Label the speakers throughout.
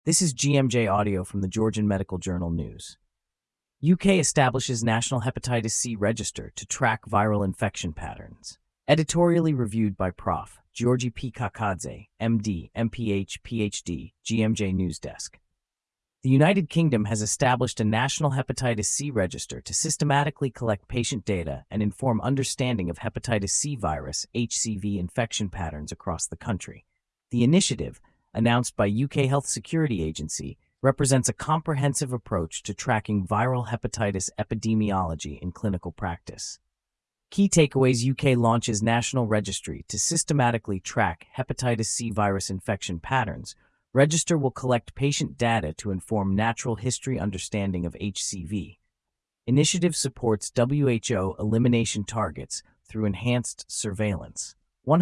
Speaker 1: This is GMJ audio from the Georgian Medical Journal News. UK establishes National Hepatitis C Register to track viral infection patterns. Editorially reviewed by Prof. Georgi P. Kakadze, MD, MPH, PhD, GMJ News Desk. The United Kingdom has established a National Hepatitis C Register to systematically collect patient data and inform understanding of hepatitis C virus (HCV) infection patterns across the country. The initiative, announced by UK Health Security Agency, represents a comprehensive approach to tracking viral hepatitis epidemiology in clinical practice. Key takeaways: UK launches national registry to systematically track hepatitis C virus infection patterns. Register will collect patient data to inform natural history understanding of HCV. Initiative supports WHO elimination targets through enhanced surveillance.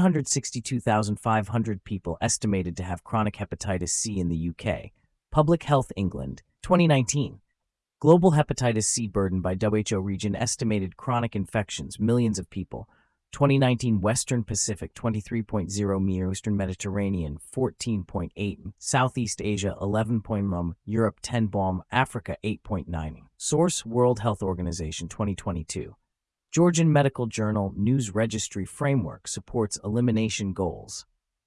Speaker 1: 162,500 people estimated to have chronic hepatitis C in the UK. Public Health England, 2019. Global hepatitis C burden by WHO region estimated chronic infections, millions of people. 2019 Western Pacific 23.0 m, Eastern Mediterranean 14.8 m, Southeast Asia 11.0 m, Europe 10.0 m, Africa 8.9 m. Source: World Health Organization 2022. Georgian Medical Journal News Registry Framework supports elimination goals.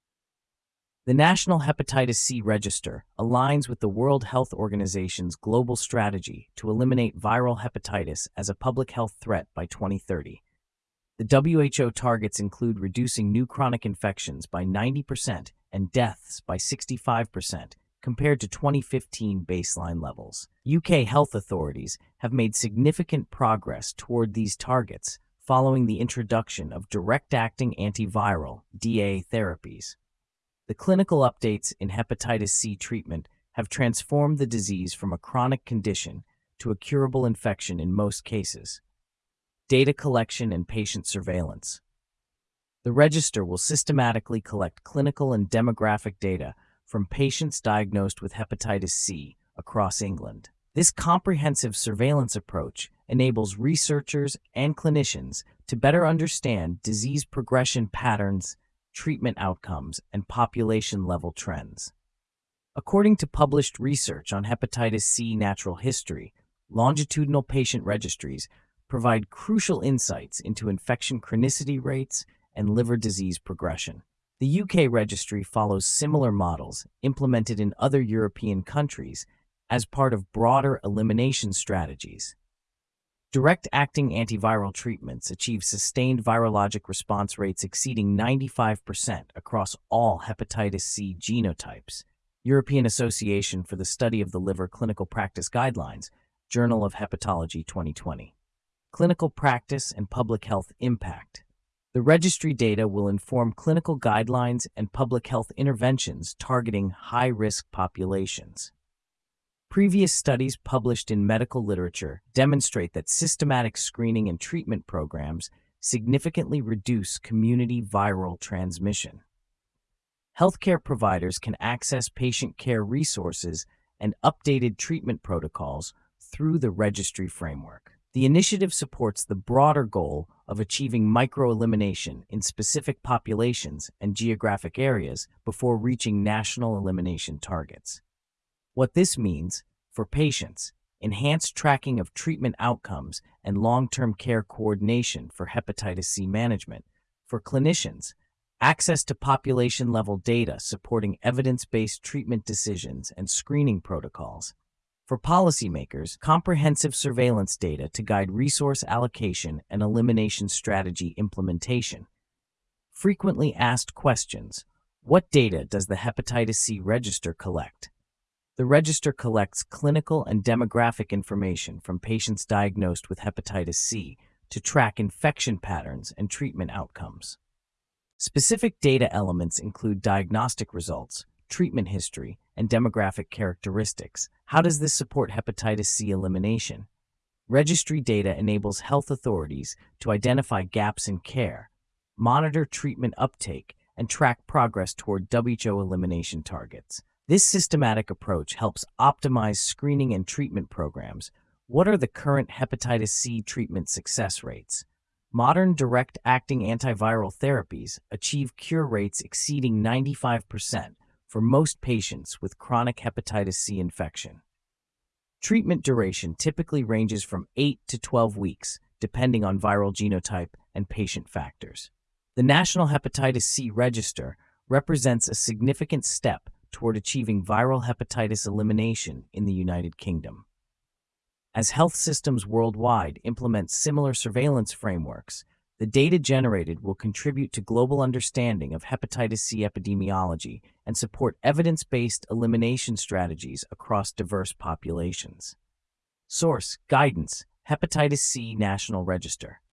Speaker 1: The National Hepatitis C Register aligns with the World Health Organization's global strategy to eliminate viral hepatitis as a public health threat by 2030. The WHO targets include reducing new chronic infections by 90% and deaths by 65% compared to 2015 baseline levels. UK health authorities have made significant progress toward these targets following the introduction of direct-acting antiviral (DA) therapies. The clinical updates in hepatitis C treatment have transformed the disease from a chronic condition to a curable infection in most cases. Data collection and patient surveillance. The register will systematically collect clinical and demographic data from patients diagnosed with hepatitis C across England. This comprehensive surveillance approach enables researchers and clinicians to better understand disease progression patterns, treatment outcomes, and population-level trends. According to published research on hepatitis C natural history, longitudinal patient registries provide crucial insights into infection chronicity rates and liver disease progression. The UK registry follows similar models implemented in other European countries as part of broader elimination strategies. Direct-acting antiviral treatments achieve sustained virologic response rates exceeding 95% across all hepatitis C genotypes. European Association for the Study of the Liver Clinical Practice Guidelines, Journal of Hepatology 2020. Clinical practice and public health impact. The registry data will inform clinical guidelines and public health interventions targeting high-risk populations. Previous studies published in medical literature demonstrate that systematic screening and treatment programs significantly reduce community viral transmission. Healthcare providers can access patient care resources and updated treatment protocols through the registry framework. The initiative supports the broader goal of achieving micro-elimination in specific populations and geographic areas before reaching national elimination targets. What this means for patients: enhanced tracking of treatment outcomes and long-term care coordination for hepatitis C management. For clinicians, access to population-level data supporting evidence-based treatment decisions and screening protocols. For policymakers, comprehensive surveillance data to guide resource allocation and elimination strategy implementation. Frequently asked questions: what data does the Hepatitis C Register collect? The register collects clinical and demographic information from patients diagnosed with hepatitis C to track infection patterns and treatment outcomes. Specific data elements include diagnostic results, treatment history, and demographic characteristics. How does this support hepatitis C elimination? Registry data enables health authorities to identify gaps in care, monitor treatment uptake, and track progress toward WHO elimination targets. This systematic approach helps optimize screening and treatment programs. What are the current hepatitis C treatment success rates? Modern direct-acting antiviral therapies achieve cure rates exceeding 95% for most patients with chronic hepatitis C infection. Treatment duration typically ranges from 8 to 12 weeks, depending on viral genotype and patient factors. The National Hepatitis C Register represents a significant step toward achieving viral hepatitis elimination in the United Kingdom. As health systems worldwide implement similar surveillance frameworks, the data generated will contribute to global understanding of hepatitis C epidemiology and support evidence-based elimination strategies across diverse populations. Source: Guidance, Hepatitis C National Register.